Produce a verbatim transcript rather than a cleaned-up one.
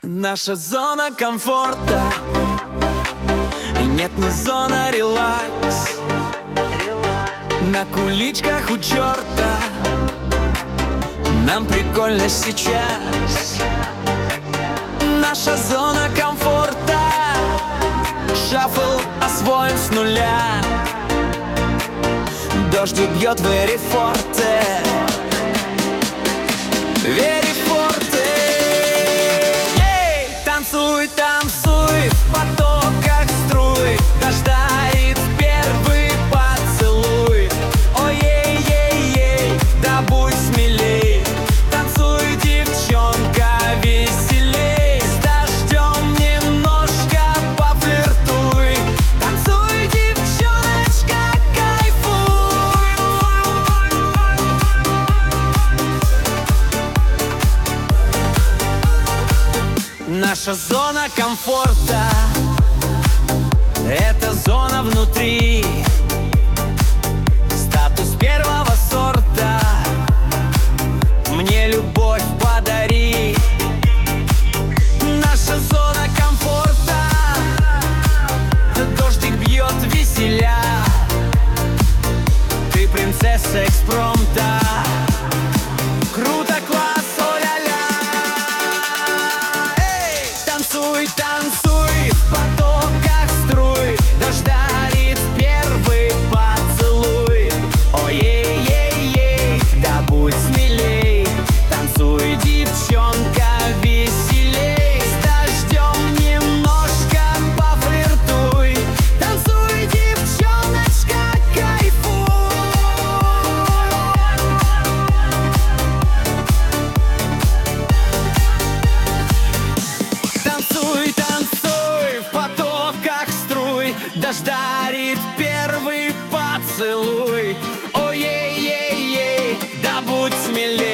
Наша зона комфорта, и нет, не зона релакс. На куличках у черта нам прикольно сейчас. Наша зона комфорта, шафл освоен с нуля. Дождик бьет very forte, very forte. Ей! Танцуй, танцуй в потоках струй, дождя и первый поцелуй. Ой-ей-ей-ей, да будь смелей. Танцуй, девчонка, веселей. С дождем немножко пофлиртуй. Танцуй, девчоночка, кайфуй. Наша зона комфорта — это зона внутри. Статус первого сорта, мне любовь подари. Наша зона комфорта, дождик бьет веселя. Ты принцесса экспромта. Круто, класс, о-ля-ля. Эй! Танцуй, танцуй в потоках струй, дождя дарит первый поцелуй. Ой-ей-ей-ей, да будь смелей. Танцуй, девчонка, веселей. С дождем немножко пофлиртуй. Танцуй, девчоночка, кайфуй. Танцуй, танцуй в потоках струй, дождь дарит первый поцелуй. Ой-ей-ей-ей, да будь смелей.